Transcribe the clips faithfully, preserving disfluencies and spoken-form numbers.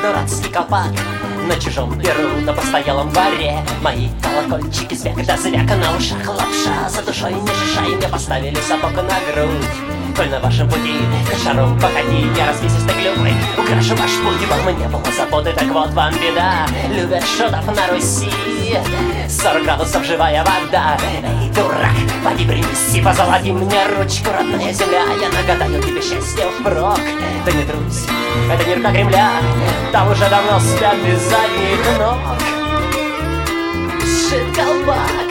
дурацкий колпак. На чужом перу, на постоялом дворе мои колокольчики звяк да звяк, на ушах лапша, за душой не шишай. Мне поставили сапог на грудь. Коль на вашем пути к шару походи, я развесистый клювой украшу ваш путь. Вам не было заботы, так вот вам беда. Любят шутов на Руси, сорок градусов живая вода. Эй, дурак, поди принеси, позолоти мне ручку, родная земля. Я нагадаю тебе счастье впрок. Да не трусь, это мир как Кремля, там уже давно спят без задних ног. Сшит колпак,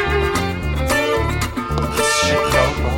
сшит колпак.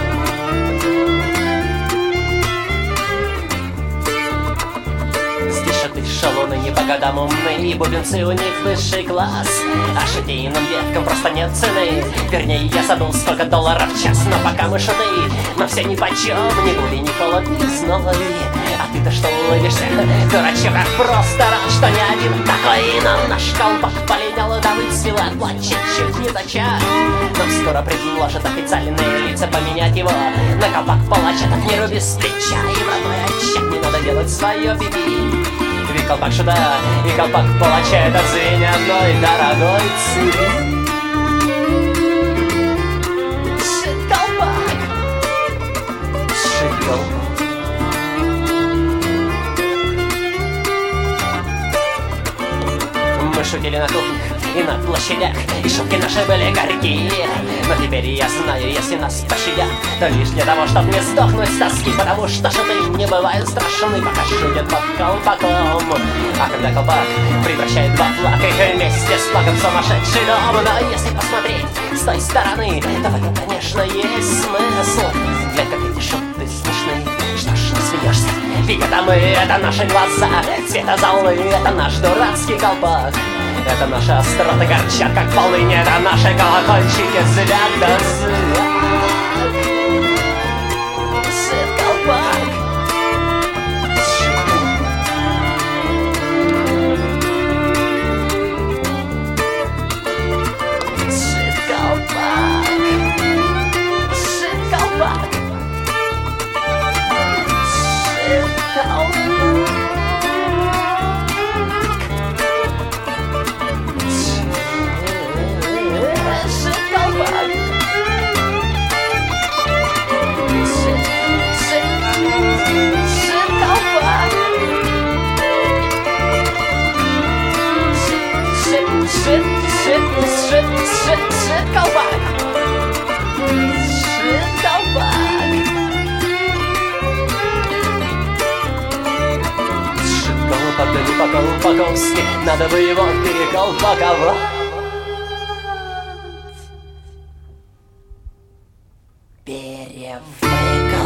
Шалуны не по годам умны, бубенцы у них высший класс, а шитейным деткам просто нет цены. Вернее, я забыл, сколько долларов в час, но пока мы шуты, но все нипочем, ни бури, ни холод, ни зной. А ты-то что улыбишься, дурачок, как просто рад, что не один такой. Но наш колпак полинял, да выцвела, плачет чуть не за час. Нам скоро предложат официальные лица поменять его на колпак палача. Так не руби с плеча, и в родной отчет не надо делать свое пипи. Ведь колпак шута и колпак палача — это звень одной дорогой цепи. Сшит колпак, сшит колпак. Мы шутили на кухнях и на площадях, и шутки наши были горькие. Но теперь я знаю, если нас пощадят, то лишь для того, чтоб не сдохнуть с тоски. Потому что шуты не бывают страшны, пока шутят под колпаком. А когда колпак превращает два флага, их вместе с флагом сумасшедший дом. Но если посмотреть с той стороны, то в этом, конечно, есть смысл. Для как эти шуты смешны, что ж не смеешься? Ведь это мы, это наши глаза, цвета золы, это наш дурацкий колпак. Это наши остроты горчат, как полынь, это наши колокольчики звяк да звяк. Сшит колпак, сшит колпак, сшит колпак, сшит колпак, сшит колпак. Сшит, сшит, сшит, сшит, сшит колпак, сшит колпак, сшит колпак, да не по-колпаковски, надо бы его переколпаковать. Перевыколпаковать.